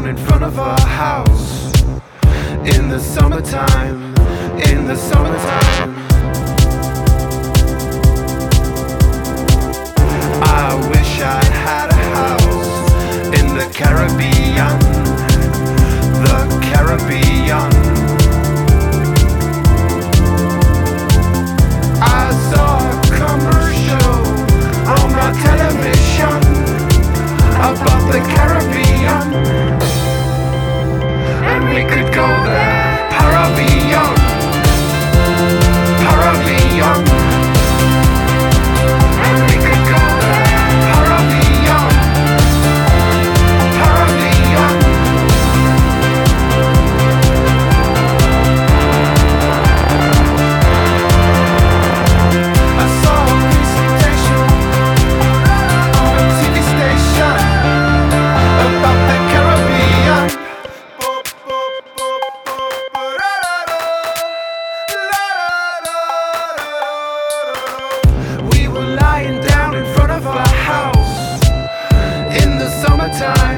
down in front of our house. In the summertime, in the summertime. I wish I had a house in the Caribbean, the Caribbean. I saw a commercial on my television about the Caribbean, and we could go there, Caribbean, Caribbean, and we could go there, Caribbean, Caribbean. I saw a presentation on a TV station about the Caribbean. We were lying down in front of our house in the summertime.